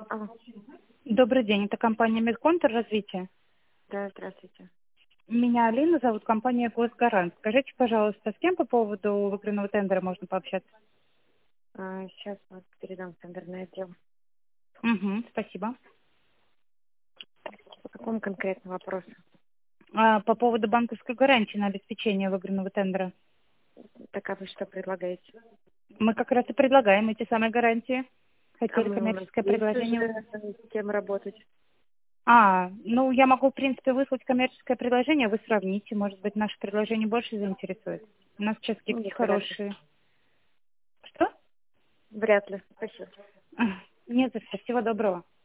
Алло. Добрый день, это компания Медконтур развитие. Да, здравствуйте. Меня Алина зовут, компания Госгарант. Скажите, пожалуйста, с кем по поводу выигранного тендера можно пообщаться? Сейчас вот передам в тендерное отдел. Угу, спасибо. По какому конкретному вопросу? По поводу банковской гарантии на обеспечение выигранного тендера. Так, а вы что предлагаете? Мы как раз и предлагаем эти самые гарантии. А Хотели мы у нас коммерческое есть предложение. уже с кем работать. Ну, я могу, в принципе, выслать коммерческое предложение, вы сравните. Может быть, наше предложение больше заинтересует. У нас сейчас скидки Нет, вряд ли. хорошие. Что? Вряд ли. Спасибо. Нет, за что. Всего доброго.